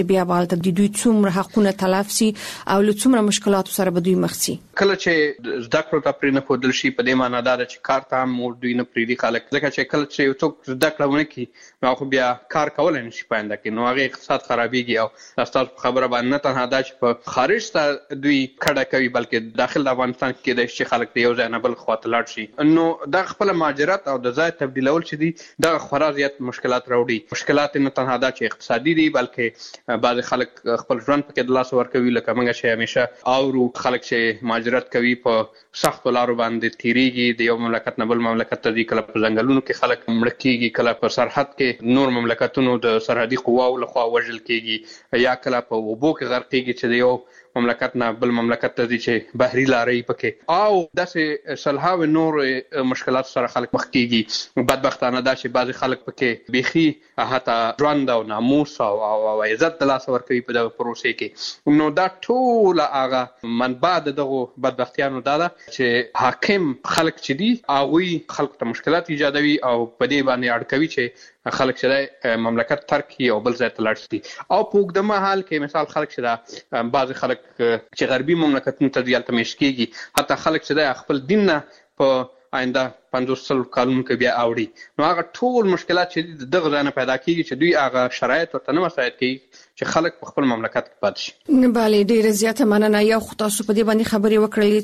بیا بالته د دوی څومره حقونه تلف سي او له څومره مشکلاتو سره به دوی مخ سي. کله چې زده کړو ته پرې نه ښودل شي په دې معنی دا ده چې کار ته هم دوی نه پرېږدي خلک، ځکه چې کله چې یو څوک زده کړه ونه کړي نو هغه بیا کار کولی نه شي په آینده کې، نو هغې اقتصاد خرابېږي. او ستاسو په خبره باندې نه تنها دا چې په خارج ته دوی کډه کوي بلکې داخل د افغانستان کې کېدای شي چې خلک د یو ځای نه بل خواته لاړ شي. نو دا خپله مهاجرت او د ځای تبدیلول چې دي دغه خورا زیات مشکلات راوړي. مشکلات نه تنها دا چې اقتصادي دي بلکې بعضې خلک خپل ژوند پکې د لاسه ورکوي، لکه موږ چې همیشه اورو خلک چې مهاجرت کوي په سختو لارو باندې تیریږي، د یو مملکت نه بل مملکت ته ځي، کله په ځنګلونو کې خلک مړه کېږي، کله په سرحد کې نور مملکتونو د سرحدي قواو لخوا وژل کېږي، یا کله په اوبو کې غرق کېږي چې د یو مملکت نه بل مملکت ته ځي چې بحري لارې پکې، او داسې سلهاوې نور مشکلات سره خلک مخ کېږي. بدبختانه دا چې بعضې خلک پکې بیخي حتی ژوند او ناموس او عزت د لاسه ورکوي په دغه پروسې کې. نو دا ټوله هغه منبع د دغو بدبختیانو دا ده چې حاکم خلک چې دي هغوی خلکو ته مشکلات ایجادوي او په دې باندې اړ کوي چې خلک چې دی مملکت ترک کړي او بل ځای ته لاړ شي. او په اوږده مهال کې مثال خلک چې دا بعضې خلک چې غربي مملکتونو ته ځي هلته میشت کېږي، حتی خلک چې دی خپل دین نه په آینده 50 کالونو کې بیا اوړي. نو هغه ټول مشکلات چې دي دغه ځای نه پیدا کېږي چې دوی هغه شرایط ورته نه مساعد کوي چې خلک په خپل مملکت کې پاتې شي. بله، ډېره زیاته مننه. یو خو تاسو په دې باندې خبرې وکړلې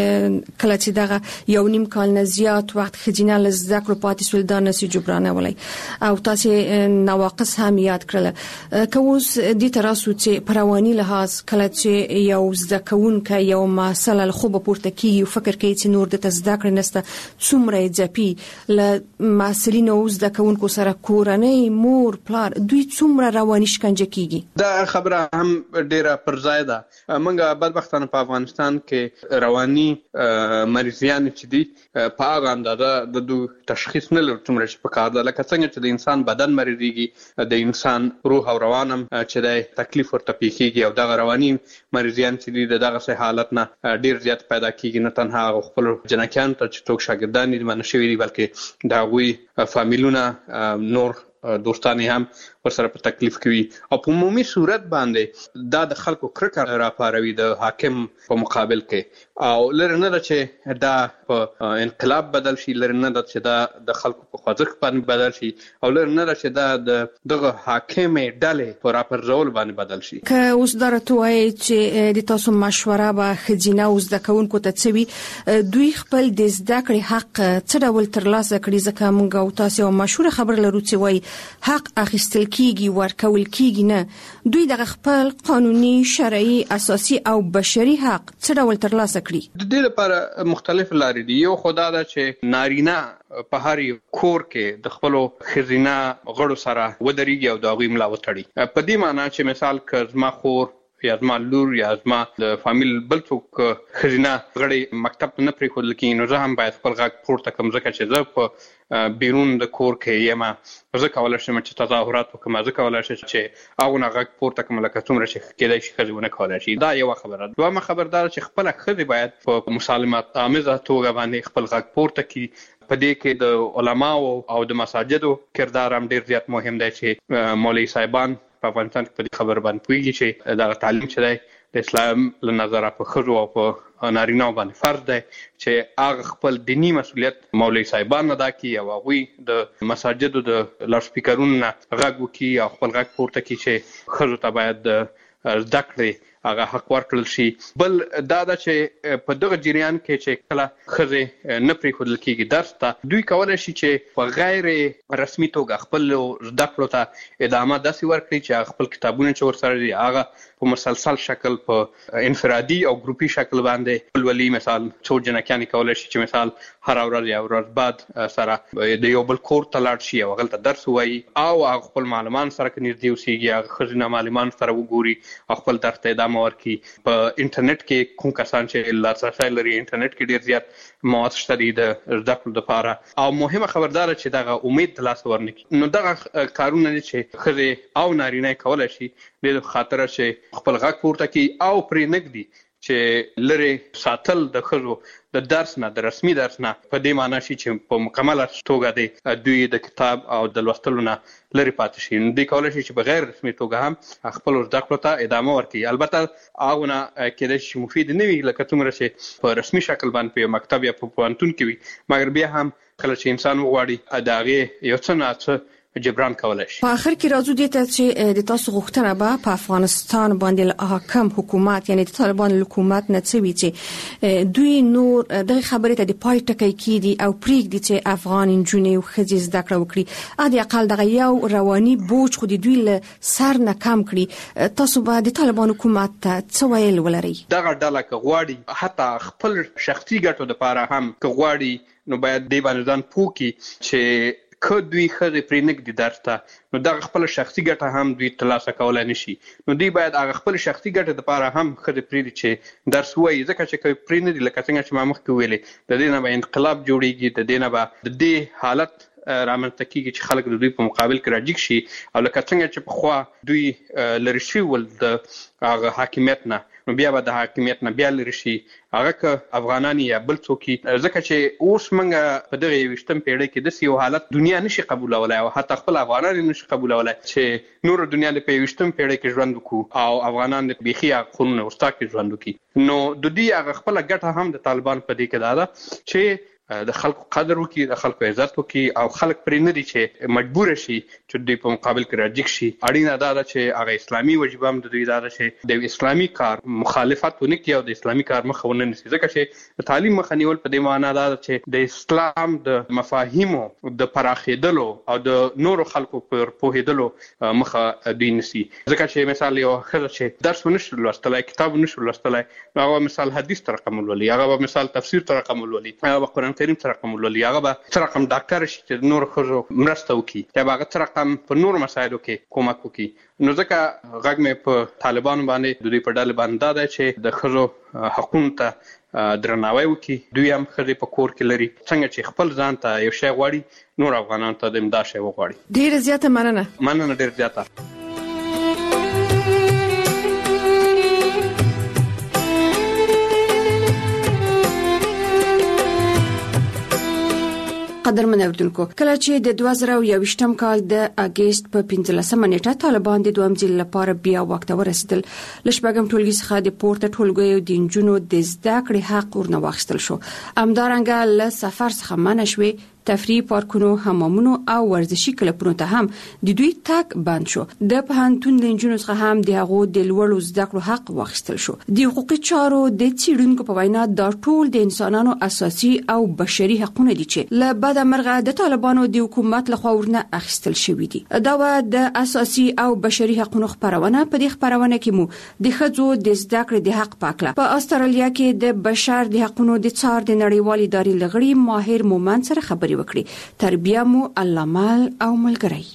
چې کله چې دغه یو نیم کال نه زیات وخت ښځینه له زده کړو پاتې شول دا نسي جبرانولی، او تاسې نواقص هم یاد کړله. که اوس دې ته راسو چې په رواني لحاظ کله چې یو زده کوونکی یو محصل له خوبه پورته کېږي او فکر کوي چې نور دته زده کړې نشته، څومره یې ځپي له محصلینو او زده کوونکو سره کورنۍ مور پلار دوی څومره رواني شکنجه کېږي. دا خبره هم ډیره پر ځای ده. موږ بدبختانه په افغانستان کې رواني مریضیان چې دي په هغه اندازه د دوی تشخیص نه لرو څومره چې پکار ده، لکه څنګه چې د انسان بدن مریضیږي د انسان روح او روان هم چې دی تکلیف ورته پیښیږي، او دغه رواني مریضیان چې دي د دغسې حالت نه ډیر زیات پیدا کېږي. نه تنها هغه خپلو جنکیانو ته چې څوک شاګردان دي منع شوي دي بلکې د هغوی فامیلونه نور دوستان هم ورسره په تکلیف کوي. او په عمومي صورت باندې دا د خلکو کرکه راپاروي د حاکم په مقابل کې، او لري نه ده چې دا په انقلاب بدل شي، لري نه ده چې دا د خلکو په خوځښت باندې بدل شي، او لري نه ده چې دا د دغه حاکمې ډلې په راپرځول باندې بدل شي. که اوس دا راته وایي چې د تاسو مشوره به ښځینه او زده کوونکو ته څه وي، دوی خپل د زده کړې حق څه ډول ترلاسه کړي؟ ځکه موږ او تاسو یو مشهوره خبر لرو چې وایي حق اخیستل کیږي ورکول کیږي نه. دوی دغه خپل قانوني شرعي اساسي او بشري حق څه ډول ترلاسه کړي؟ د دې لپاره مختلف لارې دي. یو خدا ده چې نارینه په هر کور کې د خپلو ښځینه غړو سره ودرېږي او د هغوی ملا وتړي. په دې معنی چې مثال که زما خور یا زما لور یا زما د فامیل بل څوک ښځینه غړی مکتب ته نه پرېښودل کېږي، نو زه هم باید خپل غږ پورته کړم، ځکه چې زه په بیرون د کور کې یم، زه کولی شم چې تظاهرات وکړم، زه کولی شم چې هغونه غږ پورته کړم لکه څومره چې کېدای شي ښځې ونه کولی شي. دا یوه خبره. دویمه خبر دا ده چې خپله ښځې باید په مسالمت آمیزه توګه باندې خپل غږ پورته کړي. په دې کې د علماو او د مساجدو کردار هم ډېر زیات مهم دی چې مولوي صاحبان په افغانستان کې په دې خبر باندې پوهېږي چې دغه تعلیم چې دی د اسلام له نظره په ښځو او په نارینه‌و باندې فرض دی چې هغه خپل دیني مسؤلیت مولوي صاحبان ادا کړي او هغوی د مساجدو د لاوډسپیکرونو نه غږ وکړي او خپل غږ پورته کړي چې ښځو ته باید د زده کړې هغه حق ورکړل شي. بل دا ده چې په دغه جریان کې چې کله ښځې نه پرېښودل کېږي درس ته، دوی کولی شي چې په غیر رسمي توګه خپلو زده کړو ته ادامه داسې ورکړي چې هغه خپل کتابونه چې ورسره دي هغه په مسلسل شکل په انفرادي او ګروپي شکل باندې ولولي. مثال څو جنکیانې کولی شي چې مثال هره ورځ یا ورځ بعد سره د یو بل کور ته لاړ شي او هغلته درس ووایي، او هغه خپل معلمان سره که نږدې اوسېږي هغه ښځینه معلمان سره وګوري او خپل درس ته ادامه ورکړي. په انټرنیټ کې کوم کسان چې لاسرسی لري انټرنیټ کې ډېر زیات مواد شته دي د زده کړو دپاره، او مهمه خبرداره چې دغه امید ترلاسه ورنکړي. نو دغه کارونه دي چې ښځې او نارینه کولی شي د خاطره چې خپل غږ پورته کړي او پرې نږدي چې لري ساتل د خزو د درس نه د رسمي درس نه په دې معنی شي چې په مکمله توګه دوی د کتاب او د لوستلو نه لري پاتې شي. دوی کولای شي چې بغیر رسمي توګه هم خپل زده کړو ته ادامه ورکړي. البته هغه کېدای شي مفید نه وي لکه څومره چې په رسمي شکل باندې په مکتب یا په پوهنتون کې وي، مګر بیا هم کله چې انسان وغواړي د هغې یو څه نه څه جبران کولای شي. په اخر کې راځو دې ته چې د تاسو غوښتنه به په افغانستان باندې حاکم حکومت یعنی د طالبان حکومت نه څه وی چې دوی نور د خبرې ته د پای ټکی کیدي او پریږدي چې افغان انجونې او ښځې زده کړه وکړي. اته اقل دغه یو رواني بوج خو د دوی له سر نه کم کړي. تاسو به د طالبان حکومت ته څه ویل ولري؟ دغه ډله غواړي حتی خپل شخصي ګټو لپاره هم غواړي نو باید دې باندې ځان پوکي چې که دوی خزه پرې نګدي درته نو دا خپل شخصي ګټه هم دوی ترلاسه کولای نشي. نو دوی باید هغه خپل شخصي ګټه لپاره هم خزه پرې دي چې درس وایي، ځکه چې پرې نه دي لکه څنګه چې ما مخکې ویلې د دې نه به انقلاب جوړیږي، د دې نه به د دې حالت رامنځته کیږي چې خلک د دوی په مقابل کې راجګ شي او لکه څنګه چې پخوا دوی لري شي ول د هغه حاکمیت نه نو بیا به د حاکمیت نه بیا لري شي هغه که افغانان یا بل څوک، ځکه چې اوس موږ په دغه 20م پیړۍ کې د یو حالت دنیا نشي قبولولای او حتی خپل افغانان نشي قبولولای چې نور دنیا د 20م پیړۍ کې ژوند وکړو او افغانان د بيخي قانون ورستا کې ژوند وکړي. نو د دې هغه خپل ګټه هم د طالبان په دې کې ده چې د خلکو قدر وکړي، د خلکو عزت وکړي او خلک پرې نه دي چې مجبور شي چې دوی په مقابل کې راجګ شي. اړینه ده چې هغه اسلامي وجیبه هم د دوی ده چې د اسلامي کار مخالفت ونه کړي او د اسلامي کار مخه ونه نیسي، ځکه چې تعلیم مخه نیول په دې معنی ده چې د اسلام د مفاهیمو د پراخېدلو او د نورو خلکو پر پوهېدلو مخه دوی نیسي. ځکه چې مثال یو ښځه چې درس ونشي لوستلی، کتاب ونشي لوستلی، هغه مثال حدیث ته رقم ولولي، هغه مثال تفسیر ته رقم ولولي، هغه قرآن کریم ته رقم ولولي، هغه به څه رقم ډاکټر شي چې نور ښځو مرسته وکړي یا به هغه څه رقم په نورو مسایلو کې کومک وکړي. نو ځکه غږ مې په طالبانو باندې د دوی په ډله باندې دا دی چې د ښځو حقونو ته درناوی وکړي. دوی هم ښځې په کور کې لري، څنګه چې خپل ځان ته یو شی غواړي نور افغانانو ته د امدا شی وغواړي. ډېره زیاته مننه ډېر زیاته. قدرمن اوریدونکو، کله چې د 2021م کال د اگست په 15مه نیټه طالبان د دویم ځل لپاره بیا وخت ورسېدل، لشبګم ټولګي څخه د پورته ټولګي او د انجونو د زده کړې حق ورنه واخیستل شو. همدارنګه له سفر څخه منع شوې، تفریح پارکونو، حمامونو او ورزشي کلبونو ته هم د دوی تګ بند شو. د پوهنتون د انجونو څخه هم د هغو د لوړو زده کړو حق واخیستل شو. د حقوقي چارو د څېړونکو په وینا دا ټول د انسانانو اساسي او بشري حقونه دي چې له بد مرغه د طالبانو د حکومت لخوا ورنه اخیستل شوی دي. دا د اساسي او بشري حقوقو خبرونه په دې خبرونه کې مو د ښځو د زده کړې د حق پاکله په استرالیا کې د بشر د حقوقو د څار د نړیوال ادارې لغړي ماهر مومن سره خبرې وکړي. تربیه مو الله مال او ملګری.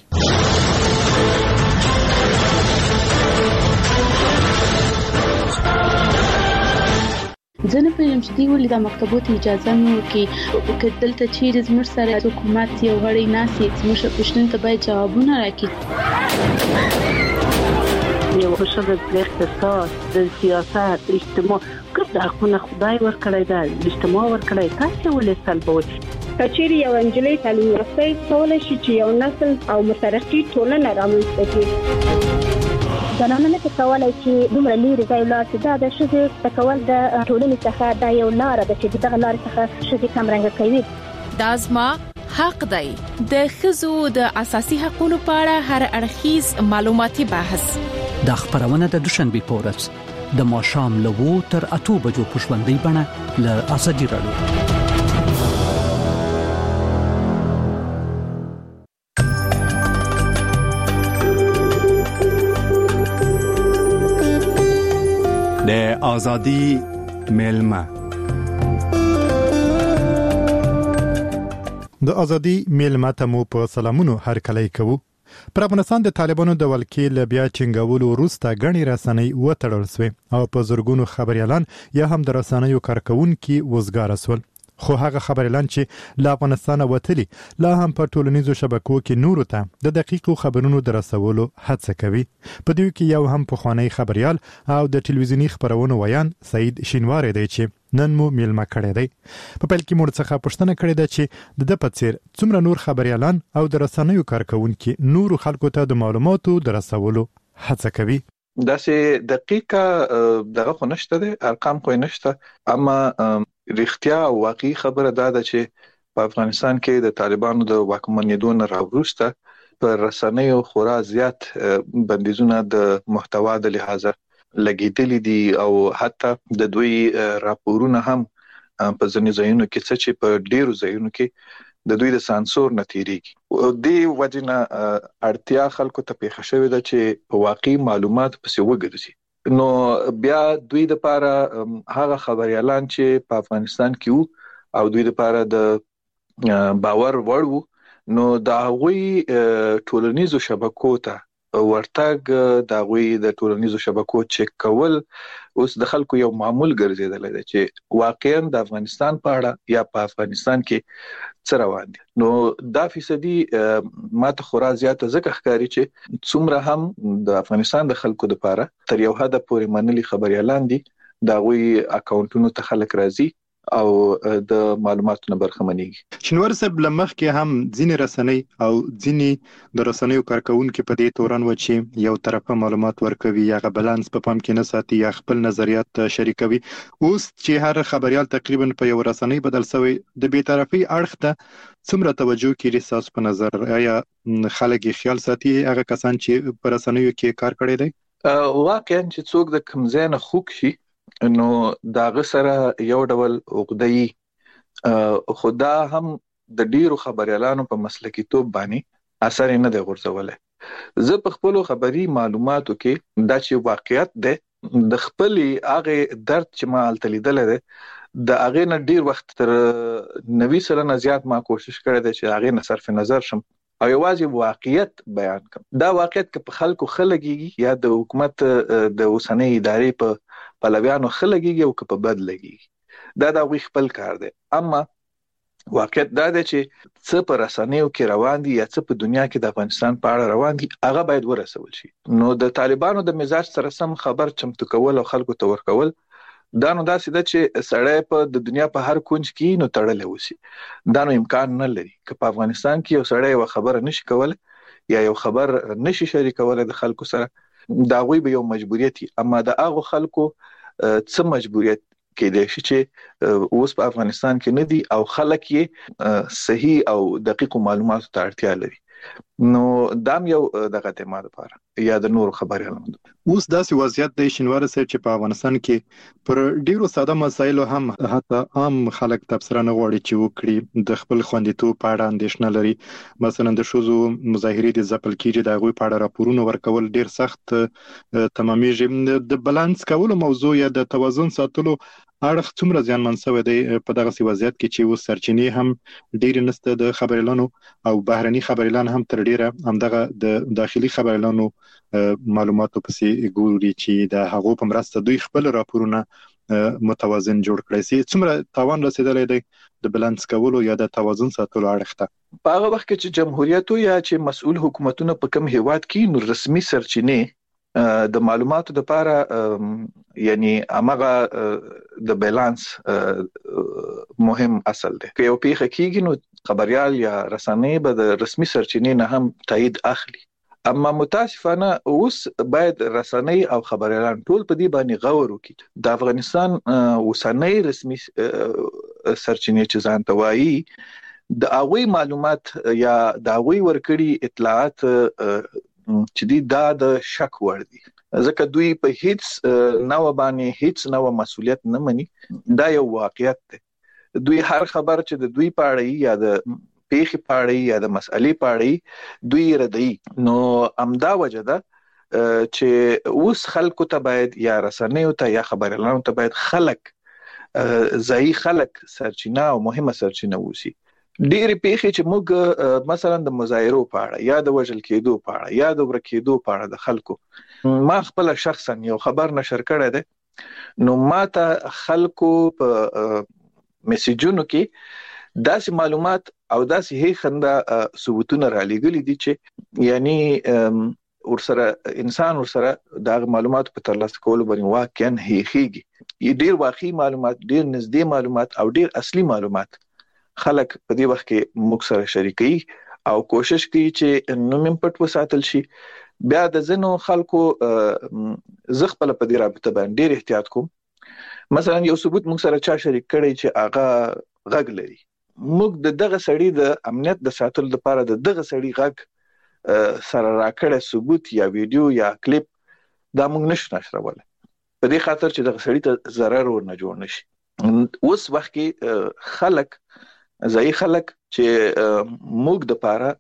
ځنه په یم چې دی ولې د مکتبونو اجازه نه ورکړي، دلته چیرې زموږ سره حکومت یو غړی ناسي زموږ پوښتنې ته باید جوابونه راکړي. یو خصوصا د اقتصاد، د سیاست، اجتماع ګرد حقونه خدای ورکړی دا اجتماع ورکړی، تاسو ولې سلبوي؟ کچېری یو انجلۍ تعلیم یافته کولای شي چې یو نسل او مترقي ټولنه رامنځته کړي. زنانه نه کولای چې دومره لري ځای لاړ شي. دا د ښځې تکول د ټولنې څخه دا یو لار ده چې دغه لار څخه ښځې کمرنګ کوي. دا زما حق دی. د ښځو د اساسي حقوقو په اړه هر اړخیز معلوماتي بحث د خبرونه د دوشنبه په ورځ د ماښام له 2 تر 8 بجو په ژوندۍ بڼه له ازادي راډیو. د ازادي ملما د ازادي ملما ته مو په سلامونو هر کله کوو. پر افغانستان د طالبانو د ولکې له بیا چنګولو وروسته غني رسنۍ وتړل شوې او په زورګونو خبريالان یا هم د رسنیو کارکونکو وزګار شول. خو هغه خبريالان چې له افغانستان وتلي لا هم په ټولنیزو شبکو کې نورو ته د دقیقو خبرونو درسولو هڅه کوي. په دې کې یو هم پخوانی خبريال او د ټلویزیونی خبرونو ویان سعید شینواری دی چې نن مو میلمه کړی دی. په پیل کې موږ څخه پوښتنه کړې ده چې د پڅیر څومره نور خبريالان او د رسنیو کارکونکو نورو خلکو ته د معلوماتو درسولو هڅه کوي. داسې دقیقه دغه خو نشته دي، ارقام خو نشته، اما رښتیا او واقعي خبره دا ده چې په افغانستان کې د طالبانو د واکمنېدو نه راوروسته پر رسنیو خورا زیات بندیزونه د محتوا د لحاظه لګیدلې دي او حتی د دوی راپورونه هم په ځینې ځایونو کې چې په ډیرو ځایونو کې د دوی د سانسور نتیریږي. د وجنه اړتیا خلکو ته پیښه شوې ده چې په واقعي معلومات پسې وګرځي. نو بیا دوی د لپاره هغه خبريالان چې په افغانستان کې وو او دوی د لپاره د باور وړ وو، نو دا غوي ټولنیزو شبکو ته ورتګ دا غوي د ټولنیزو شبکو چک کول اوس د خلکو یو معمول ګرځیدل دی چې واقعا د افغانستان په اړه یا په افغانستان کې څه روان دي. نو دا فیصدي ماته خورا زیاته ځکه ښکاري چې څومره هم د افغانستان د خلکو لپاره تر یو حد پورې منلي خبريالان دي، دا غوي اکاونټونو ته خلک راځي او د معلوماتو نه برخمنېږي. شنوار صاحب لمخ کې هم ځینې رسنۍ او ځینې د رسنیو کارکونکو په دې تورن و چې یو طرفه معلومات ورکوي یا بالانس په پام کې نه ساتي یا خپل نظریات شریکوي. اوس چې هر خبريال تقریبا په یو رسنۍ بدل شوی، د بی‌طرفي اړخ ته څومره توجه کوي تاسو په نظر؟ یا خلک خیال ساتي هغه کسان چې په رسنیو کې کار کړی دی؟ واقعا چې څوک د کمزین خوک شي نو داغه سره یو ډول عقده‌ای خدا هم د ډیرو خبريالانو په مسلکیتوب باندې اثر نه دی غورځولای. زه په خپل خبري معلوماتو کې دا چې واقعیت ده د خپل هغه درد چې ما التلیدل ده د هغه نه ډیر وخت تر 90% زیات ما کوشش کړی دی چې هغه نه صرف نظر شم او یوازې واقعیت بیان کوم. دا واقعیت که په خلکو خلګيږي یا د حکومت د اوسنۍ ادارې په پلویانو خلګيږي او که په بد لګيږي، دا غوي خپل کار دی. اما واقعیت دا دی چې څه په رسنیو کې روان دي یا څه په دنیا کې د افغانستان په اړه روان دي هغه باید ورسول شي. نو د طالبانو د مزاج سره سم خبر چمتو کول او خلکو ته ورکول دا نو داسې ده چې سړی په د دنیا په هر کونج کې نو تړلې وسی. دا نو امکان نه لري چې په افغانستان کې یو سړی یو خبر نشي کول یا یو خبر نشي شریکول د خلکو سره، دا غوي به یو مجبوریت. اما د هغه خلکو څه مجبوریت کې دی چې اوس په افغانستان کې نه دي او خلک یې صحیح او دقیق معلوماتو ته اړتیا لري. نو دام یو دغه تمه لپاره یا د نور خبريالانو اوس داسې وضعیت دی شنوار صاحب چې په افغانستان کې پر ډیرو ساده مسایلو هم حتی عام خلک تبصره نه غواړي چې وکړي، د خپل خوندیتوب په اړه اندېښنه لري. مثلا د شوزو مظاهرې د ځپل کېږي، د هغوی په اړه راپورونه ورکول ډیر سخت تمامېږي. د بالانس کولو موضوع یا د توازن ساتلو اړخ څومره زیانمن شوی دی په دغه وضعیت کې چې اوس سرچینې هم ډیر نسته د خبريالانو او بهرني خبريالان هم تر ډیره همدغه د داخلي خبريالانو معلوماتو پسې ګوري چې د هغو په مرسته دوی خپل راپورونه متوازن جوړ کړي. سي څومره تاوان رسیدلی دی د بالانس کولو یا د توازن ساتلو اړخ ته په هغه وخت کې چې جمهوریت یا چې مسؤل حکومتونه په کوم هیواد کې نو رسمي سرچینې د معلوماتو د لپاره یعنی امغه د بالانس مهم اصل دی. که یو پیښه کیږي نو خبريال یا رسنۍ به د رسمي سرچینې نه هم تایید اخلي. اما متاسفانه اوس باید رسنۍ او خبريالان ټول په دې باندې غور وکړي. د افغانستان اوسنۍ رسمي سرچینې چې ځان ته وایي د هغوی معلومات یا د هغوی ورکړي اطلاعات چې دا د شک وړ دي، ځکه دوی په هیڅ نوع باندې هیڅ نوع مسؤلیت نه مني. دا یو واقعیت دی. دوی هر خبر چې د دوی په اړه یا د پیښې په اړه یا د مسئلې په اړه دوی ردی. نو امدا وجه ده چې اوس خلکو ته باید یا رسنیو ته یا خبريالانو ته باید خلک ځای خلک سرچینه او مهمه سرچینه وسی. ډېر پیښې چې موږ مثلا د مظاهرو په اړه یا د وژل کېدو په اړه یا د ورکېدو په اړه د خلکو ما خپل شخصا یو خبر نشر کړی دی، نو ما ته خلکو په میسیجونو کې داسې معلومات او داسې هي خندا ثبوتونه را لګلي دي چې یعنی ورسره انسان ورسره د معلوماتو په ترلاسه کولو باندې واقعا هيخيږي. ډیر واقعي معلومات، ډیر نږدې معلومات او ډیر اصلي معلومات خلک په دې وخت کې موږ سره شریکي او کوشش کوي چې نوم پټ وساتل شي. بیا د زنو خلکو زغپل په دې رابطه باندې ډیر احتیاط کوم. مثلا یو ثبوت موږ سره چا شریک کړي چې هغه غږ لري، موږ دغه سړی د امنیت د ساتلو لپاره دغه سړی غږ سره راکړه ثبوت یا ویډیو یا کلیپ دا موږ نشو نشروله په دې خاطر چې دغه سړی ته ضرر ورنه جوړ نشي. اوس وخت کې خلک ځای خلک چې موږ د پاره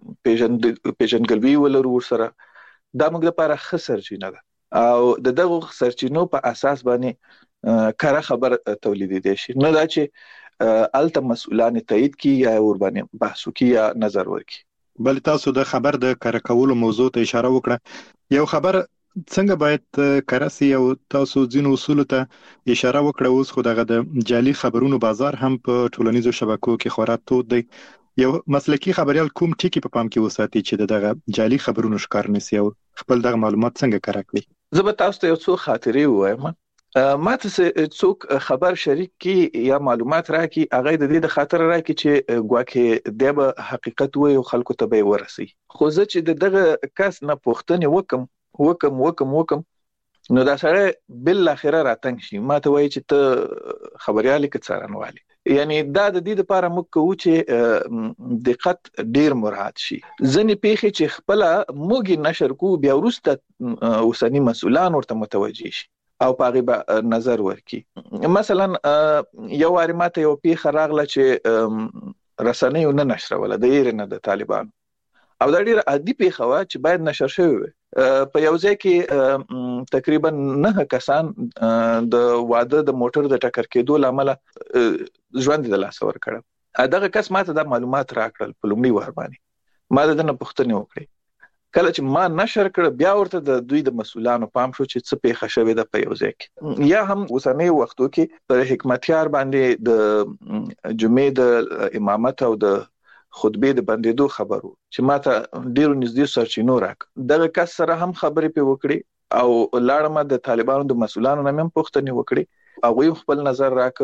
پیژنګلوي ولرو ورسره دا موږ د پاره خسرچینه ده او دغه سرچینو په اساس باندې کار خبر تولیدي شي، نه دا چې الته مسؤلان تایید کی یا ور باندې بحث کی یا نظر ورکي. بل تاسو د خبر د کار کولو موضوع ته اشاره وکړه. یو خبر څنګه باید کارسي او تاسو ځینو اصول ته اشاره وکړه. اوس خو دغه د جعلي خبرونو بازار هم په ټولنیزو شبکو کې خورا تود دی. یو مسلکی خبريال کوم ټکی په پام کې وساتي چې دغه جعلي خبرونو ښکار نسی او خپل دغه معلومات څنګه کار کوي؟ زه به تاسو ته یو څو خاطرې وایم. ماته څوک خبر شریک کی یا معلومات راکې هغه د دې د خاطر راکې چې ګواکې د حقیقت وي او خلکو ته به ورسي. خو زه چې دغه کس نه پوښتنه وکم نو دا سره بل اخره راتنګ شي ماته وایي چې ته خبريالي کې څارنوالي. یعنی دا د دې لپاره موږ کوو چې دقت ډیر مراعات شي. ځنې پیښې چې خپل موږ نشر کو بیا وروسته اوسنی مسؤلان ورته متوجي شي او پاغه نظر ورکي. مثلا یو واری ماته یو پیښه راغله چې رسنیو نه نشروله د ایران د طالبان او دا ډیره عادي پیښه و چې باید نشر شوی وي. په یو ځای کې تقریبا 9 کسان د واده د موټر د ټکر کېدو لامل ژوند د لاس ور کړ. دغه کس ماته د معلومات راکړل په لومړي وار باندې. ما د نه پوښتنه وکړه. کله چې ما نشر کړ بیا ورته د دوی د مسؤلانو پام شو چې څه پیښه شوې ده په یو ځای کې. یا هم اوسنۍ وختو کې پر حکمتیار باندې د جمعې د امامت او د خطبه د بندیدو خبرو چې ماته ډیرو نږدې سرچینو راک. دغه کس سره هم خبرې په وکړي او لاړم د طالبانو د مسؤلانو نه هم پوښتنه وکړي او غوښ خپل نظر راک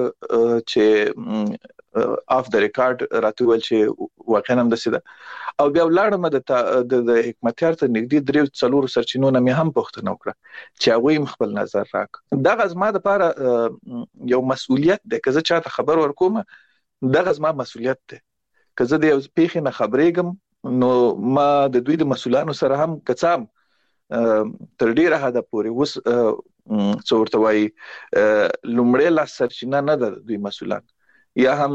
چې اف د ریکارډ راتول چې واقعا هم د سیده او بیا لاړم د حکمتیار ته نږدې 3-4 سرچینو نه هم پوښتنه وکړه چې هغه خپل نظر راک. دغه زما د لپاره یو مسؤلیت ده که زه چاته خبر ورکوم دغه زما مسؤلیت ده. که زه د یو پیښې نه خبرېږم نو ما د دوی د مسؤلانو سره هم کڅام تر ډیره حد پورې وس څورته وای لومړی لاس سرچینه نه ده دوی مسؤلان یا هم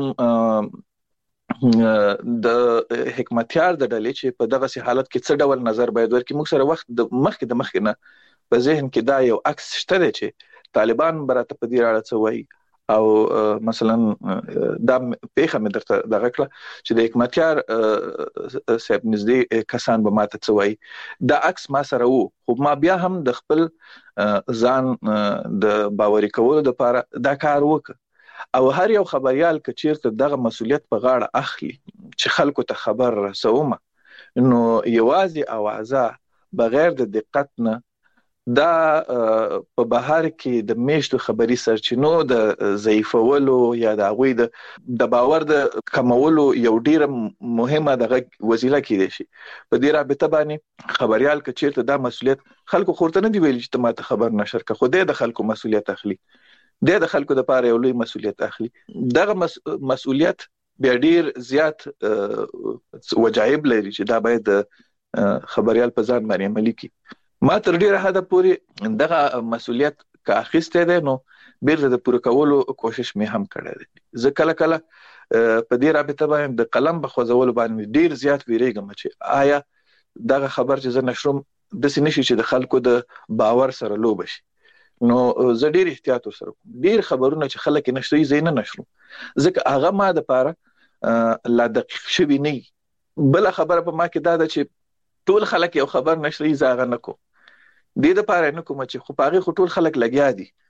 د حکمتیار د ډلې چې په دغه سي حالت کې څه ډول نظر باید ورکړي. موږ سره وخت د مخکې نه په ذهن کې دا یو عکس شته دی چې طالبان براته په دې اړه څه وایي او مثلا دا پیښه مې درته دغه کړه چې د حکمتیار صاحب نږدې کسان به ماته څه وایي. دا عکس ما سره وو خو ما بیا هم د خپل ځان د باوري کولو لپاره دا کار وکړ او هر یو خبريال که چیرته دغه مسؤلیت په غاړه اخلي چې خلکو ته خبر رسوم نو یوازې اوازه بغیر د دقت نه دا په بهر کې د میشتو خبري سرچینو د ضعیفولو یا د غوي د باور د کمولو یو ډیره مهمه دغه وسیله کېدای شي. په دې رابطه باندې خبريال که چیرته دا مسؤلیت خلکو خورته نه دی ویل چې ته ماته خبر نشر که خو د خلکو مسؤلیت اخلي د خلکو د پاره یو لوی مسؤلیت اخلي. دغه مسؤلیت بیا ډیر زیات وجایب لري چې دا باید خبريال په ځان باندې عملي کړي. ما تر ډیره حد پورې دغه مسؤلیت کا اخیسته ده نو بیرته د پوره کولو کوشش مې هم کړی دی. زه کله په دې رابطه باندې د قلم په خوځولو باندې ډیر زیات ویریږم چې آیا دغه خبر چې زه نشروم د سینشي چې د خلکو د باور سره لوب شي. نو زه ډیر احتیاط وسره کوم. ډیر خبرونه چې خلک نشوي زین نه نشرو ځکه هغه ما د پاره لا دقیق شوی نه. بل خبره په ما کې دا ده چې ټول خلک یو خبر نشري زاغه نکو دې د پاره نه کوم چې خو پاغي خو ټول خلک لګیا دي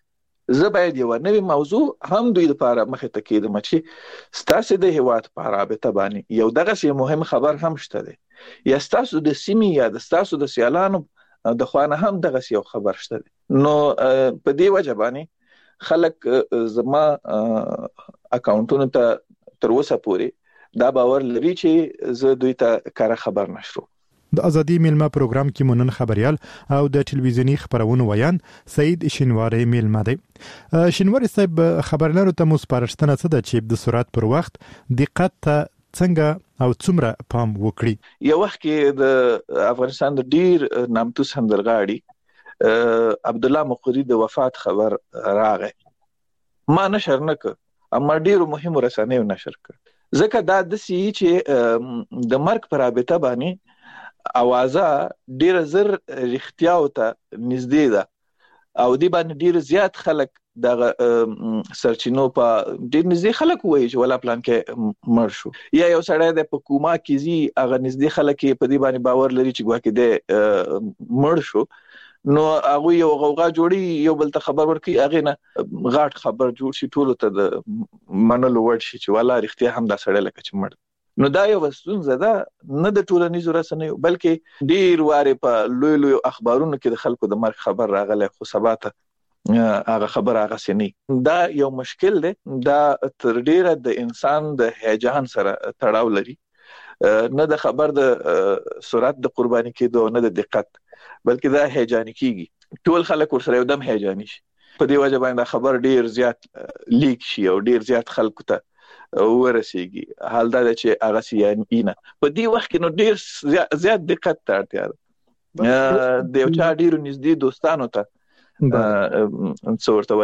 زه باید یو نوې موضوع هم دوی لپاره مخې ته کېدم چې ستاسو د هیواد په رابطه باندې یو دغه سی مهم خبر هم شته دی یا ستاسو د سیمې یا د ستاسو د سیالانو د خوانه هم دغه سی یو خبر شته دی. نو په دې وجه باندې خلک زما اکاونټونو ته تر اوسه پورې دا باور لري چې زه دوی ته کار خبر نشم. د ازادي میلمه پروګرام کې مونن خبريال او د ټلویزیونی خبرونو ویان سید شینواری میلمه دی. شینواری صاحب خبرلارو ته مو سپارښتنه څه ده چې د سرعت پر وخت دقت ته څنګه او څومره پام وکړي؟ یو وخت کې د افغانستان د ډیر نامتو سندرغاړي عبد الله مقری د وفات خبر راغی. ما نشر نکړ اما ډیر مهم رسنیو نشر کړ ځکه دا د سی چې د مرګ پر رابطه باندې اوازه ډیر زر رښتیاو ته نږدې ده او دی باندې ډیر زیات خلک د سرچینو په ډیر نږدې خلک وایي چې ولا پلان کې مړ شو یا یو سړی د حکومت کې زی هغه نږدې خلک په دې باندې باور لري چې ګواکې د مړ شو نو هغه یو غوغا جوړي یو بل ته خبر ورکړي هغه نه غاټ خبر جوړ شي ټول ته د منلو وړ شي چې ولا رښتیا هم دا سړی لکه چې مړ. نو دا یو ستونزه ده نه د ټولنیزو رسنیو بلکې ډیر واره په لوی اخبارونو کې د خلکو د مرګ خبر راغلی خو سباته هغه خبر هغه سني. دا یو مشکل دی دا تر ډیره د انسان د هیجان سره تړاو لري نه د خبر د سرعت د قرباني کېدو نه د دقت بلکې دا هیجاني کیږي ټول خلک ورسره یو دم هیجاني شي په دې وجه باندې خبر ډیر زیات لیک شي او ډیر زیات خلکو ته ورسیږي. حال دا چې هغه سیانه په دې وخت کې نو ډیر زیات دقت ته اړتیا ده د یو چا ډیر نږدې دوستانو ته څورته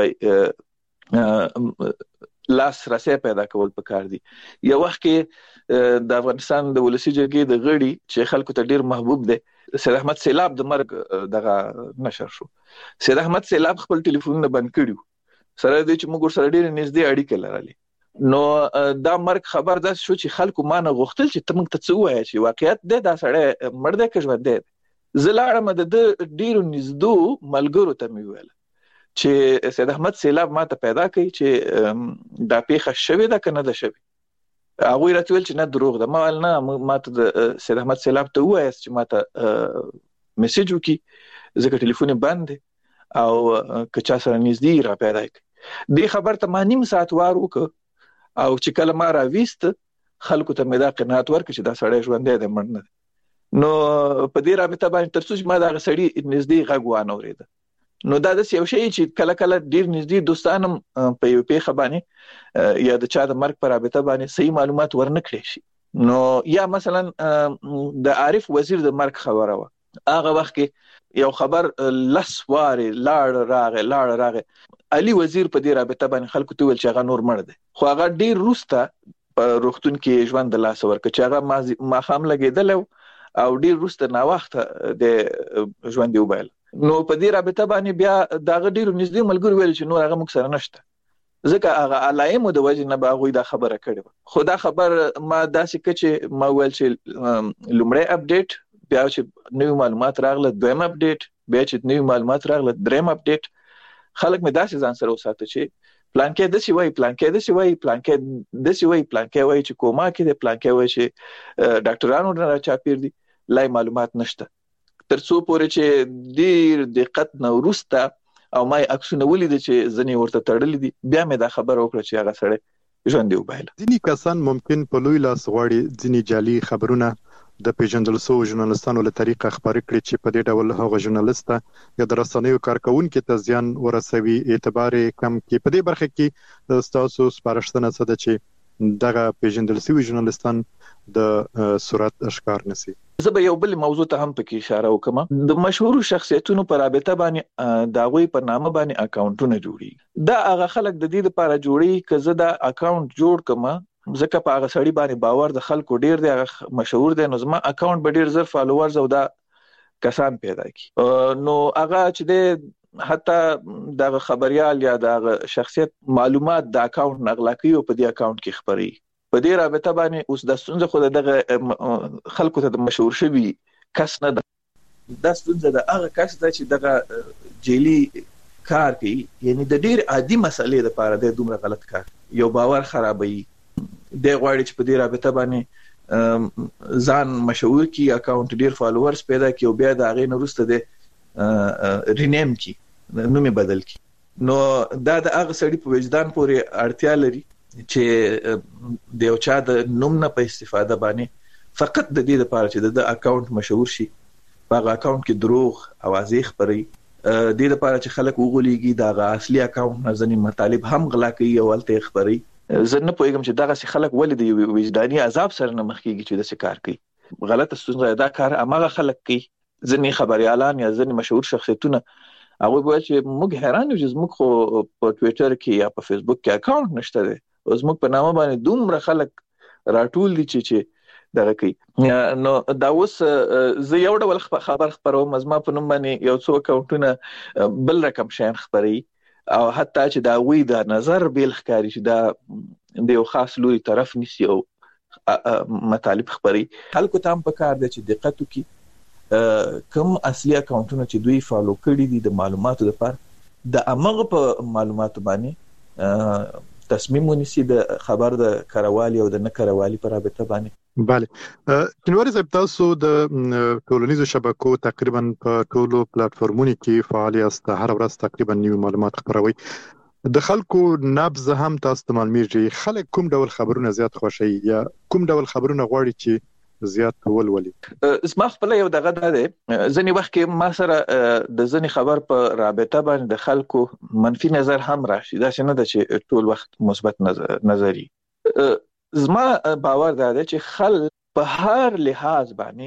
وای لاس راسه پیدا کول پکار دي. یو وخت کې د افغانستان د ولسی جرګې د غړي چې خلکو ته ډیر محبوب دي سید احمد سیلاب د مرګ دغه نشر شو. سید احمد سیلاب خپل ټلیفون بند کړیو سره د چې موږ سره ډیر نږدې اړیکه لرلې نو دا مرګ خبر ده شو چې خلکو مانه غوښتل چې تمنګ ته څه وایي چې واقعیت ده دا سړی مړ دی که ژوند دی. زلاړه مده د ډیرو نږدې ملګرو ته مې ویل چې سید احمد سیلاب ماته پیدا کړي چې دا پیښه شوې ده که نه ده شوې. هغه راته ویل چې نه دروغ ده. ما ول نه ماته د سید احمد سیلاب ته وایي چې ماته میسج وکي ځکه ټلیفون بند او که چا سره نږدې را پیدا کړي. دې خبر ته ما نیم ساعت وار وکړ او چې کله ما راويست خلکو ته مې دا قناعت ورکړ چې دا سړی ژوندی دی مړ نه دی. نو په دې رابطه باندې تر څو چې ما دا سړی نږدې غږ وانه اورېده نو دا د یو شی چې کله کله ډیر نږدې دوستانم په یو پیښه باندې یا د چا د مرګ په رابطه باندې صحیح معلومات ورنکړي شي. نو یا مثلا د عارف وزیر د مرګ خبره و هغه وخت کې یو خبر لسواري لاړ راغی علي وزیر په دې رابطه باندې خلکو ته ویل چې هغه نور مړ دی خو هغه ډیر روسته په روختون کې ژوند د لاس ورک چې هغه ما خام لګیدل او ډیر روسته نا وخت د ژوند دی وبایل. نو په دې رابطه باندې بیا دا ډیر نږدې ملګری ویل چې نور هغه موږ سره نشته ځکه هغه علایمو د وجه نه باغوي دا خبره کړې خو دا خبر ما داسې کچې ما ویل چې لومړی اپډیټ بیا چې نوې معلومات راغله دویم اپډیټ بیا چې نوې معلومات راغله دریم اپډیټ خلک مې داسې ځان سره وساته چې پلان کې د سی وای پلان کې د سی وای پلان کې د سی وای پلان کې وای چې کوما کې د پلان کې وای چې ډاکټرانو نه چاپیر دي لای معلومات نشته تر څو پورې چې ډیر دقت نه ورسته او ما عکسونه ولید چې ځنی ورته تړلې دي بیا مې دا خبر وکړه چې هغه سره ژوند دی وبایل. ځینی کسان ممکن په لوی لاس غواړي ځینی جعلي خبرونه د پیژندل شو ژورنالستانو له طریقه خبرې کړي چې په دې ډول هغه ژورنالست یا د رسنیو کارکونکو ته زیان ورسوي اعتبار کم کې په دې برخه کې تاسو سپارښتنه څه ده چې دغه پیژندل شوی ژورنالستان د سرعت اشکار نسی. زه به یو بل موضوع ته هم پکې اشاره وکم د مشهور شخصیتونو په رابطه باندې داغوی په نامه باندې اکاونټونه جوړي دا هغه خلک د دې لپاره جوړي چې زه دا اکاونټ جوړ کم ځکه په هغه سړی باندې باور د خلکو ډیر دی هغه مشهور دی نو زما اکاونټ به ډیر زر فالوورز او دا کسان پیدا کی نو هغه چې د حتی د خبريال یا د شخصیت معلومات د اکاونټ نغلا کوي او په دې اکاونټ کې خبري په دې رابطه باندې اوس د ستونزه خو دغه خلکو ته د مشهور شوی کس نه ده د ستونزه د هغه کس ده چې دغه جیلی کار کوي، یعنی د ډیر عادي مسلې لپاره د دومره غلط کار یو باور خرابوي. د غواړي چې په دې رابطه باندې ځان مشهور کی، اکاونټ ډیر فالوورز پیدا کی او بیا د هغه نه وروسته د رینیم کی، نوم بدل کی. نو دا د هغه سړي په وجدان پورې اړتیا لري چې د یو چا د نوم نه په استفاده باندې فقط د دې لپاره چې د اکاونټ مشهور شي، په هغه اکاونټ کې دروغ اوازې خپري، د دې لپاره چې خلک وغولېږي د اصلي اکاونټ نه ځنې مطالب هم غلا کوي او ولته خپري. زه نه پوهیږم چې دغه خلک ولې د وجداني عذاب سره نه مخ کیږي چې د کار کوي. غلطه ستونزه دا کار امغه خلک کوي. ځنې خبريالان یا ځنې مشهور شخصیتونه هغه وایي چې موږ حیران یو چې موږ خو په ټوئیټر کې یا په فیسبوک کې اکاونټ نشته دی، اوس موږ په نامه باندې دومره خلک راټول دي چې دغه کوي. نو دا اوس زه یو ډول خبر خبروم، زما په نوم باندې یو څو اکاونټونه بل رقم شین خبري، او حتی چې دا وی د نظر بیل ښکاری چې دا د یو خاص لوري طرف نیسي او مطالب خبري. خلکو ته هم پکار دی چې دقت وکړي کوم اصلي اکاونټونه چې دوی فالو کړي دي د معلوماتو لپاره د امغه په معلوماتو باندې تصمیم ونیسي د خبر د کاروالي او د نه کاروالي پر رابطه باندې. بله شنواری صاحب، تاسو د ټولنیزو شبکو تقریبا په ټولو پلیټفارمونو کې فعال یاست، هر ورځ تقریبا نوي معلومات خپروي. د خلکو نبض هم تاسو ته معلومیږي. خلک کوم ډول خبرونه زیات خوښي یا کوم ډول خبرونه غواړي چې زیات ولولي؟ اسما خپل یو دغه ده ځنی وخت کې ما سره د ځنی خبر په رابطه باندې د خلکو منفي نظر هم راشي، دا څنګه ده چې ټول وخت مثبت نظری. زما باور ده چې خلک په هر لحاظ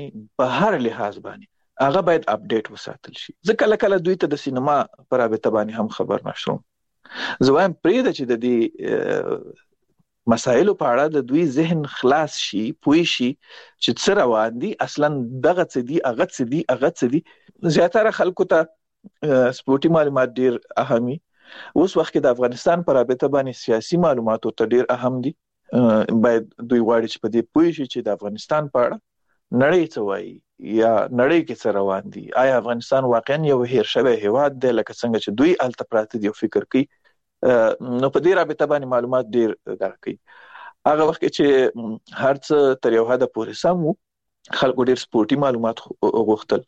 باندې هغه باید اپډیټ وساتل شي. ځکه کله دوی ته د سینما په رابطه باندې هم خبر نشوم. زه وایم پرې ده چې د دې مسایلو په اړه د دوی ذهن خلاص شي، پوي شي چې څه روان دي، اصلا دغه څه دي هغه څه دي. زیاتره خلکو ته سپورتي معلومات ډیر اهمي. اوس وخت کې د افغانستان په رابطه باندې سیاسي معلومات ته ډیر اهم دي. باید دوی غواړي چې په دې پوي شي چې د افغانستان په اړه نړۍ څه وایي یا نړۍ کې څه روان دي. آیا افغانستان واقعا یو هیر شوی هیواد دی لکه څنګه چې دوی الته پراته دي او فکر کوي؟ نو په دې رابطه باندې معلومات ډیر درکړي. هغه وخت چې هر څه تر یو حد پورې سم وو، خلکو ډیر سپورتي معلومات غوښتل.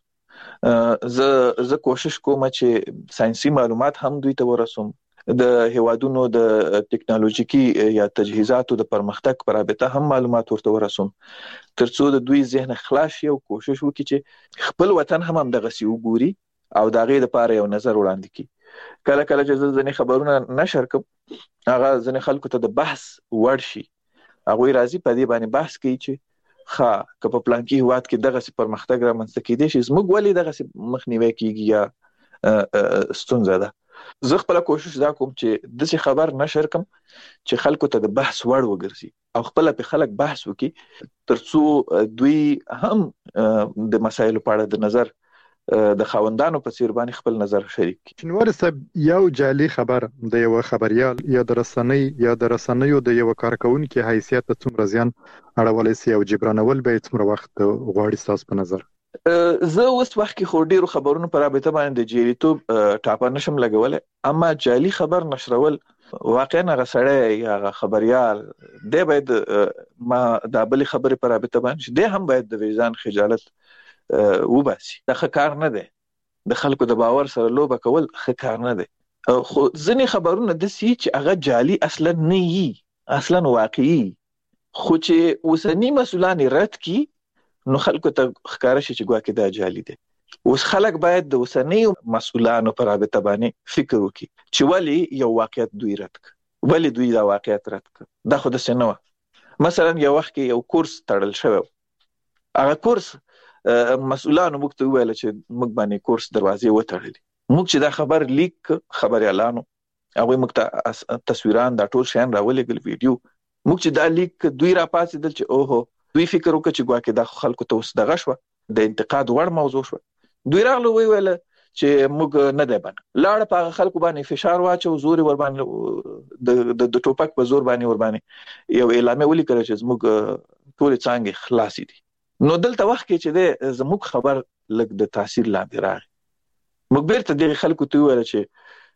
زه کوشش کوم چې ساينسي معلومات هم دوی ته ورسوم، د هیوادونو د ټکنالوژیکي یا تجهیزاتو د پرمختګ پر رابطه هم معلومات ورته ورسوم، ترڅو د دوی ذهن خلاص شي او کوشش وکړي چې خپل وطن هم دغه سی وګوري او دغه لپاره یو نظر وړاندې کړي. کله چې ځنې خبرونه نشر کوم، هغه ځنې خلکو ته د بحث وړ شي، هغه راځي په دې باندې بحث کوي چې که په پلان کې هواد کې دغه سي پرمختګ رامنځته کېدي شي، زموږ ولې دغه سي مخنیوي کیږي یا ستونزه ده. زه خپل کوشش دا کوم چې د څه خبر نشر کوم چې خلکو ته د بحث وړ وګرځي او خپل په خلک بحث وکړي، ترڅو دوی هم د مسایلو په اړه د نظر د خاوندانو په څیر باندې خپل نظر شریک کړي. شنواری صاحب، یو جعلي خبر د یو خبريال یا د رسنیو د یو کارکونکو حیثیت ته څومره زیان اړولای شي او جبرانول به څومره وخت غواړي تاسو په نظر؟ زه اوس وخت کې خو ډیرو خبرونو په رابطه باندې د جریتوب ټاپه نشم لګولای، اما جعلي خبر نشرول واقعا غسړی یا خبريال دی باید ما د بل خبرې په رابطه باندې دی هم باید د ویزان خجالت وباسي. دا ښه کار نه دی. د خلکو د باور سره لوبه کول ښه کار نه دی. خو ځینې خبرونه د سي چې هغه جعلي اصلا نه وي، اصلا واقعي، خو چې اوسنی مسولان رد کی نو خلکو ته ښکار شي چې ګواکې دا جعلي دی. اوس خلک باید د اوسنی مسولانو پر رابطه باندې فکر وکړي چې ولی یو واقعیت دوی رد ک، ولی دوی دا واقعیت رد ک. دا خو د سنوه مثلا یو وخت کې یو کورس تړل شوی، هغه کورس مسؤلانو موږ ته ویل چې موږ باندې کورس دروازې وتړلې. موږ چې دا خبر لیک خبريالانو هغه موږ ته تصویران دا ټول شین راولېګل، ویډیو موږ چې دا لیک دوی را پاسېدل چې اوهو دوی فکر وکړ چې ګواکې دا خلکو ته اوس دغه شو د انتقاد وړ موضوع شو. دوی راغلو ویل چې موږ نه دی بنه لاړ په خلکو باندې فشار واچو، زور ور باندې د ټوپک په زور باندې ور باندې یو اعلان ولیکل چې موږ ټول څنګه خلاصې دي. نو دلته وخت کې چې زموږ خبر لګ د تاثیر لاندې راغی، موږ بیرته د خلکو ته ویل چې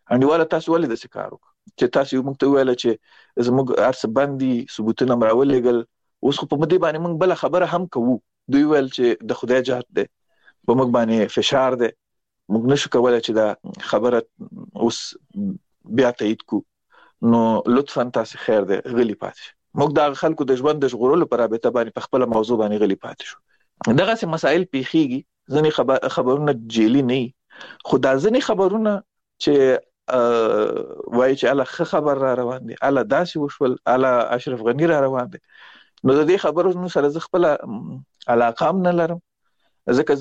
انډیواله تاسو ولې د کار وکړو چې تاسو موږ ته ویل چې زموږ ارس باندې ثبوتونه مراولېګل اوس خو په مدې باندې موږ بل خبره هم کوو دوی ویل چې د خدای جهاد ده په موږ باندې فشار ده موږ نشو کولای چې دا خبره اوس بیا تایید کو نو لطفا تاسو خیر ده غلی پاتې موږ د خلکو د ژوند د ژغورلو پر رابطه باندې په خپل موضوع باندې غلی پاتې شو دغه سه مسائل پیخيږي ځنې خبرونه جیلی نه خو دا ځنې خبرونه چې وایي چې الله خبر را روان دي الله داسې وشول الله اشرف غنی را روان دي نو د دې خبرونو سره خپل علاقه هم نه لرم ځکه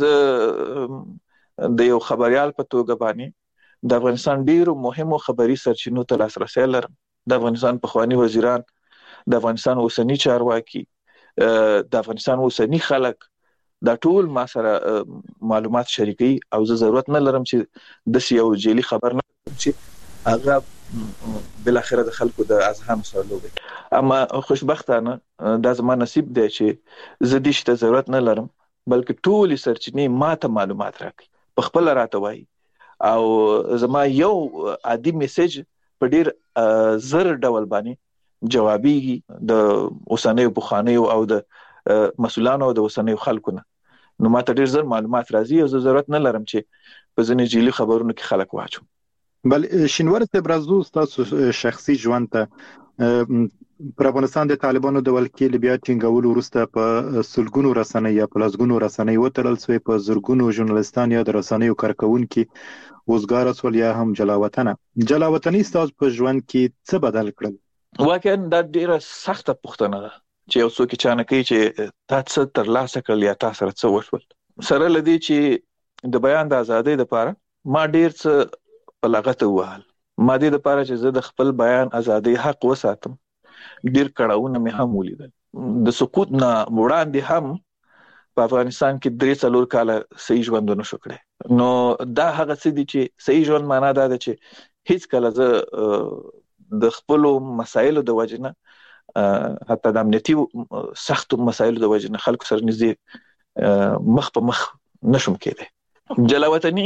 زه د یو خبريال په توګه باندې د افغانستان ډیرو مهمو خبري سرچینو ته لاسرسي لرم د افغانستان پخوانی وزیران د افغانستان اوسنی چارواکي د افغانستان اوسنی خلک دا ټول ما سره معلومات شریکي او زه ضرورت نه لرم چې د یو جیلی خبر نه چې هغه بل اخره د خلکو د اذهان سره لوبي اما خوشبختانه دا زما نصیب دی چې زه دې ته ضرورت نه لرم بلکې ټول سرچینې ماته معلومات راکړي په خپل راته وایي او زما یو عادي میسج په ډیر زر ډول باندې جوابيږي د اوسنیو بخانیو او د مسولانو او د اوسنیو خلکو نه نو ماته ډیر زر معلومات راځي او زه ضرورت نه لرم چې په ځینې جیلی خبرونو کې خلک واچو بل شینوار ته برازو تاسو شخصي ژوند ته پر افغانستان د طالبانو د ولکې بیا ټینګول وروسته په سلګونو رسنۍ یا پلازګونو رسنۍ وترل سوی په زرګونو ژورنالیستان یا د رسنیو کارکونکو وزګار سول یا هم جلاوطنی تاسو په ژوند کې څه بدل کړل واقعا دا ډیره سخته پوښتنه ده چې یو څوک چانه کوي چې تاسو تر لاسه کړل یا تاسو سره څه وشول سره لدی چې د بیان د ازادۍ لپاره ما ډیر څه په لغته وهل ما دې لپاره چې زه د خپل بیان ازادۍ حق وساتم ډیر کړهونه مې هم ولیدل د سقوط نه وړاندې هم په افغانستان کې 3-4 کال صحیح ژوند نشو کړی نو دا هغه څه دي چې صحیح ژوند معنا دا ده چې هیڅ کله زه د خپل مسایلو د وجنه حتی د امنیتي سخت مسایلو د وجنه خلکو سره نږدې مخ په مخ نشم کېده جلاوطنی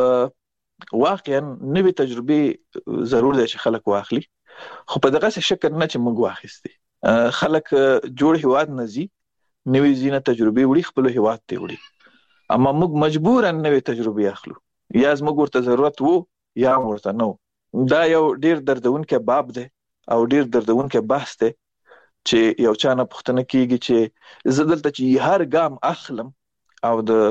واقعا نوې تجربه ضرور ده چې خلک واخلي خو په دغه شکل نه چې موږ واخیستي خلک جوړ هواد نزي نوې زینه تجربه وړي خپل هواد ته وړي اما موږ مجبور ان نوې تجربه اخلو یا موږ ورته ضرورت وو یا ورته نو دا یو ډیر دردونکې باب ده او ډیر دردونکې بحث ده چې یو چانه پوښتنه کیږي چې زه دلته چې هر ګام اخلم او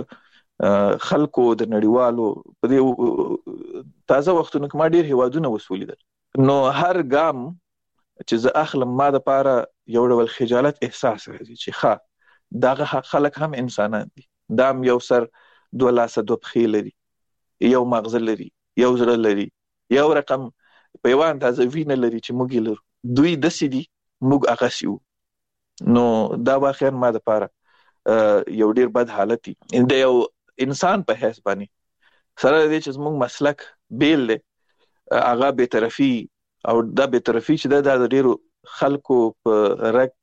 د خلکو د نړیوالو په دې تازه وختونو کې ما ډیر هوادونه وسولیدل نو هر ګام چې زه اخلم ما د پاره یو ډول خجالت احساس راځي چې ښه دغه خلک هم انسانان دي دا یو سر دوه لاسه دوه پښې لري یو مغز لري یو زړه لري یو رقم پیوند تازه وینه لري چې موږ لرو دوی د سړي موږ اغاسیو نو دا واقعا ما د پاره یو ډیر بد حالت دی د یو انسان په حیث باندې سره دې چې موږ مسلک بیل له هغه به طرفي او دا به طرفي چې د ډیرو خلکو په رګ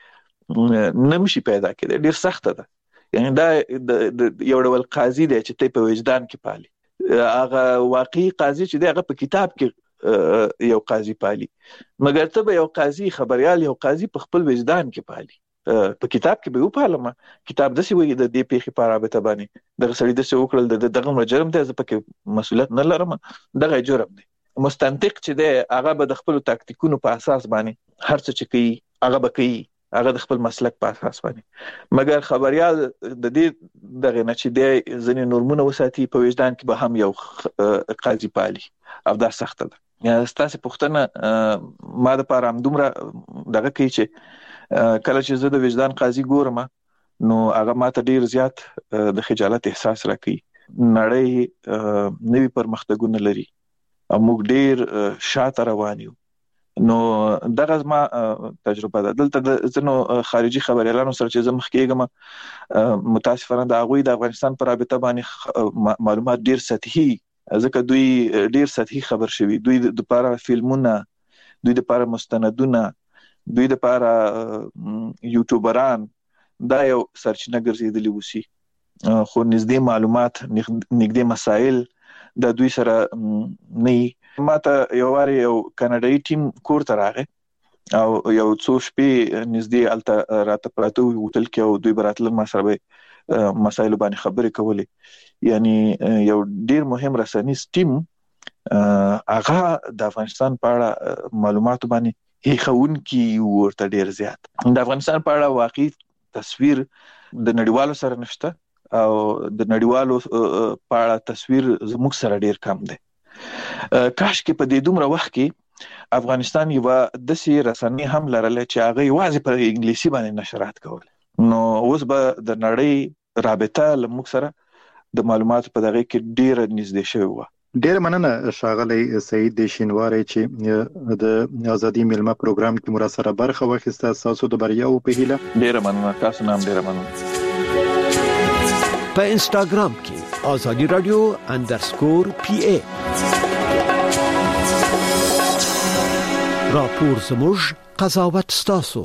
کې نمشي پیدا کړي ډیر سخت ده یعنی دا یو ډول قاضي دی چې ته په وجدان کې پالي هغه واقعي قاضي چې دی هغه په کتاب کې یو قاضي پالي مګر ته به یو قاضي خبريال یو قاضي په خپل وجدان کې پالي په کتاب کې به وپالم کتاب د سی وی د دې پیخي په رابطه باندې دغه سړي د څه وکړل دغه جرم ته پکې مسؤلیت نه لرم دغه جرم دی مستنطق چې دی هغه به د خپل تاکتیکونو په اساس باندې هر څه چې کوي هغه به کوي هغه د خپل مسلک په اساس باندې مګر خبريال د دې دغه نه چې دی ځنې نورمونه وساتي په وجدان کې به هم یو قاضي پالي او دا سخت ده ستاسو پوښتنه ما د پاره هم دومره دغه کوي چې کله چې زه د وجدان قاضي ګورم نو هغه ماته ډیر زیات د خجالت احساس راکړي نړۍ نوی پرمختګونه لري او موږ ډیر شاته روان یو نو دغه ما تجربه ده دلته د ځنو خارجي خبريالانو سره چې زه مخ کېږم متاسفانه د هغوی د افغانستان پر رابطه باندې معلومات ډیر سطحي ځکه دوی ډیر سطحي خبر شوي دوی د لپاره فلمونه دوی د لپاره مستندونه دوی د لپاره یوټیوبران دا یو سرچینه ګرځېدلی وسی خو نږدې معلومات نږدې مسائل د دوی سره نه ماته یو واری یو کاناډایي ټیم کور ته راغی او یو څو شپې نږدې الته راته پراته هوټل کې او دوی براتل ما سره مسایل باندې خبرې کولې. یعنی یو ډیر مهم رسنیز ټیم هغه د افغانستان په اړه معلومات باندې هیخون کی ورته ډیر زیات. د افغانستان په اړه واقعي تصویر د نړیوالو سره نشته او د نړیوالو په اړه تصویر زموږ سره ډیر کم دی. کاش کې په دې دومره وخت کې افغانستان یو د سي رسنۍ هم لرله چې هغه یوازې په انګلیسي باندې نشرات کول، نو اوس به د نړۍ رابطه لموږ سره د معلوماتو په دغه کې ډیر نږدې شوی و. ډیر مننه ښاغلی سعید شینواری چې د ازادي میلمه پروګرام کې مو سره برخه واخیسته. تاسو د بریا او په هیله ډیر مننه. تاسو نام ډیر مننه. په انستګرام کې ازادي رادیو _PA راپور زموږ قضاوت ستاسو.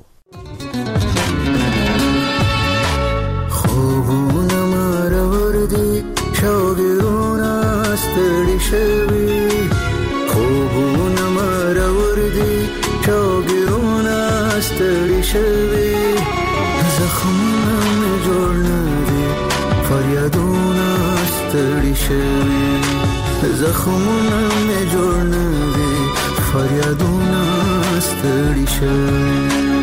خوبونه مرور دي شوګرونه ستړي شوي، خوبونه مرور دي شوګرونه ستړي شوي، زخمونه مې جوړ نه دي فریادونه ستړي شوي، زخمونه مې جوړ نه دي فریادونه ستړي شوي.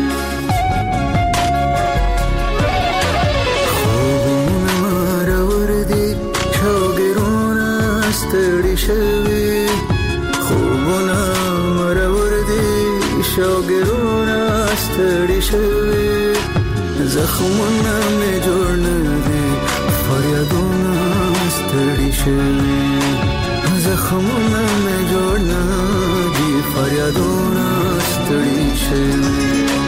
خوبونه مرور دي شوګرونه ستړي شوي، خوبونه مرور دي شوګرونه ستړي شوي، زخمونه مې جوړ نه دي فریادونه ستړي شوي، زخمونه مې جوړ نه دي فریادونه ستړي شوي.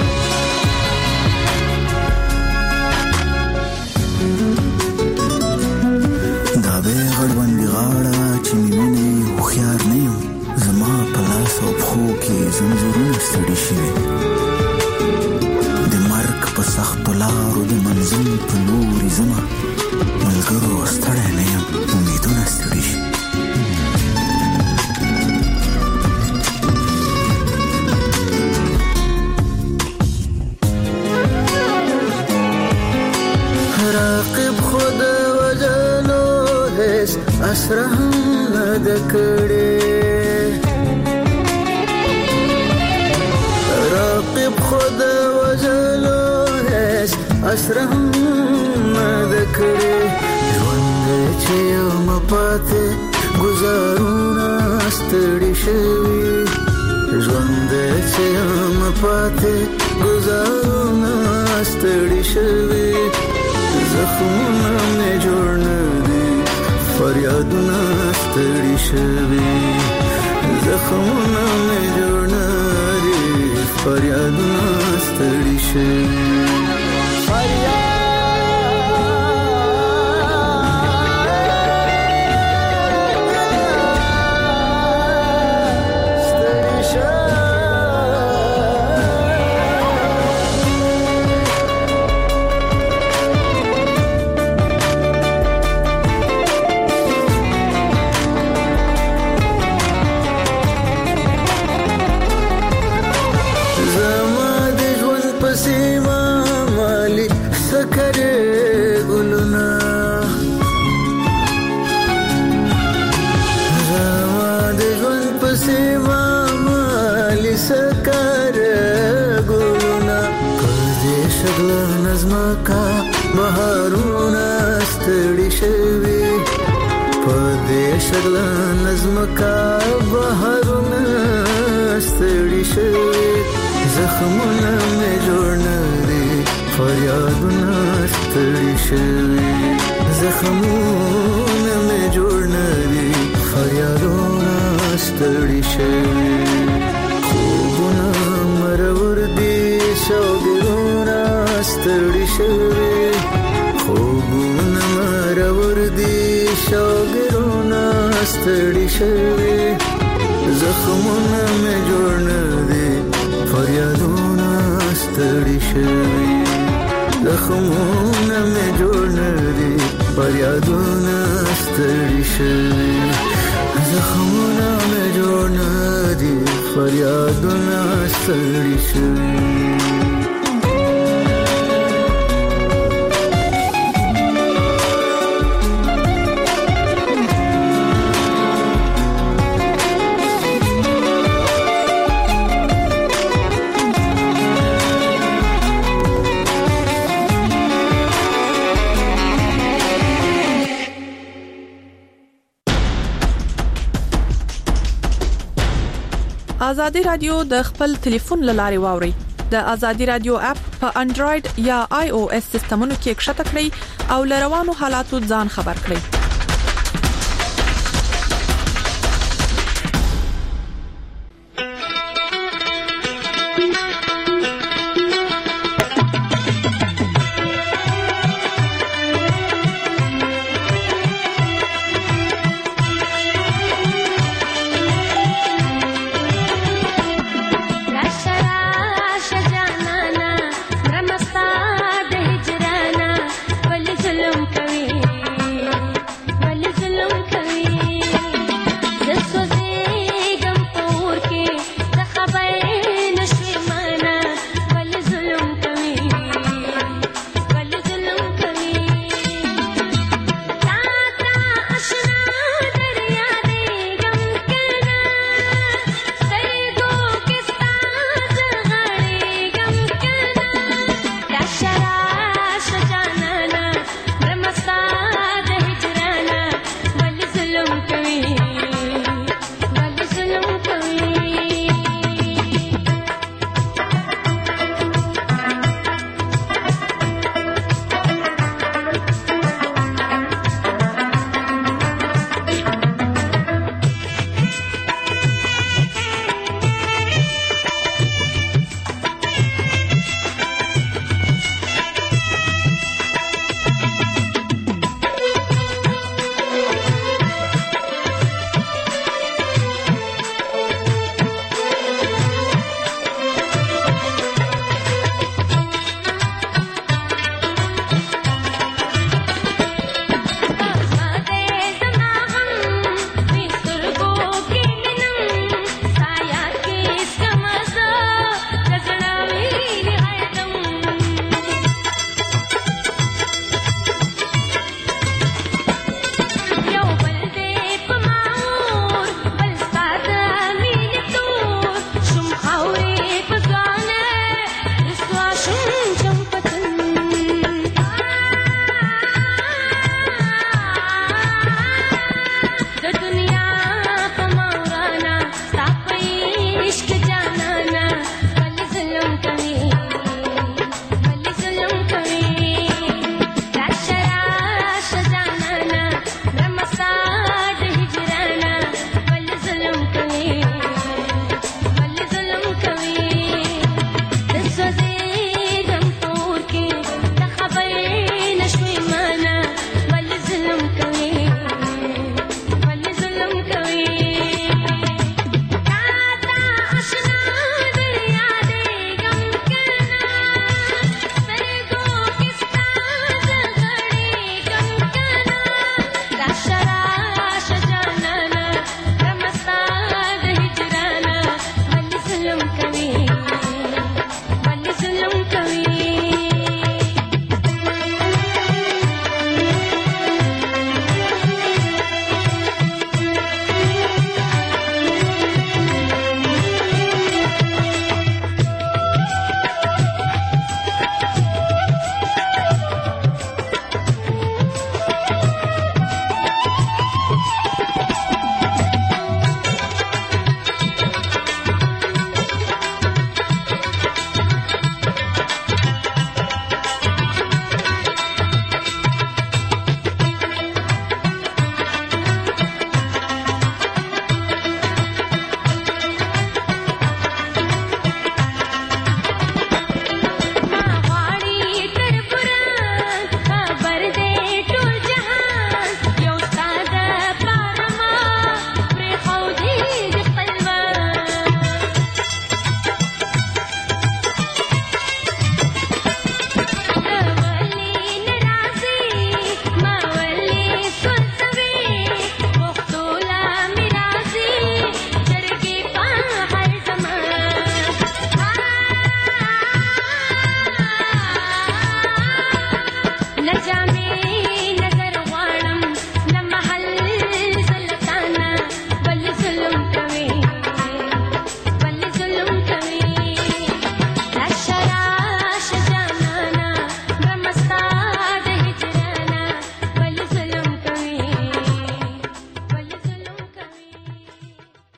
دا به غړوندې غاړه چې مینې هوښیار نه یم، زما په لاس او پښو کې زنځیرونه ستړي شوي، د مرګ په سختو لارو د منزل په لوري ځمه، ملګرو ستړی نه یم امیدونه ستړي شي. راقب خود وجلو هیڅ اسره هم نه ده کړې، راقب خود وجلو هیڅ اسره هم نه ده کړې، ژوند چې یم پاتې ګزارونه ستړي شوي، ژوند چې یم پاتې ګزارونه ستړي شوي، زخمونه مې جوړ نه دي فریادونه ستړي شوي، زخمونه مې جوړ نه دي فریادونه ستړي شوي. بهارونه ستړي شوي، په دې شګله نظمکا بهارونه ستړي شوي، زخمونه مې جوړ نه دي فریادونه ستړي شوي، زخمونه مې جوړ نه دي فریادونه ستړي شوي. خوبونه مرور دي شوګرونه ستړي شوي، خوبونه مرور دي شوګرونه ستړي شوي، زخمونه مې جوړ نه دي فریادونه ستړي شوي، زخمونه مې جوړ نه دي فریادونه ستړي شوي، زخمونه مې جوړ نه فریادونه ستړي شوي ازادي رادیو د خپل ټلیفون لاري واوري د ازادي رادیو اپ په انډراید یا آی او اس سیستمونو کې ښکته کړئ او لروانو حالاتو ځان خبر کړئ